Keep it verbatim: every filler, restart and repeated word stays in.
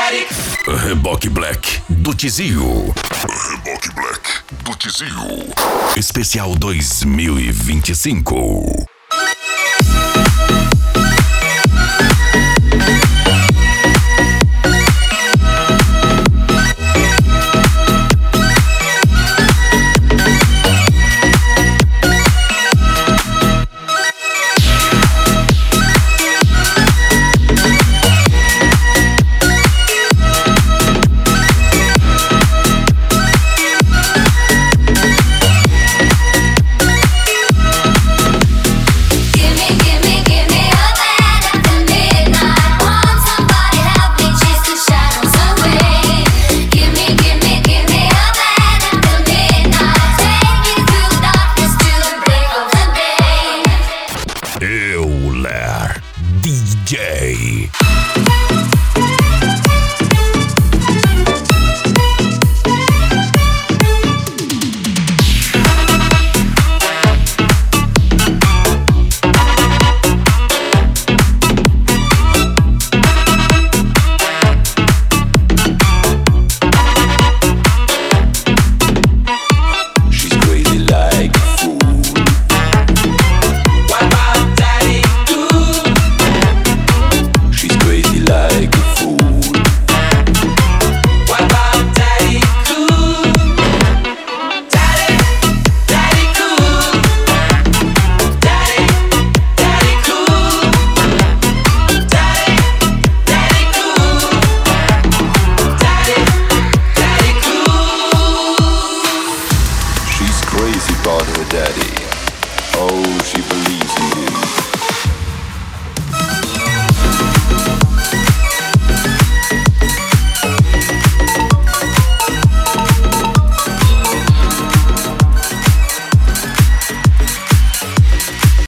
Reboque Black do Tizio. Reboque Black do Tizio. Especial dois mil e vinte e cinco. Euler D J. Crazy about her daddy. Oh, she believes in him.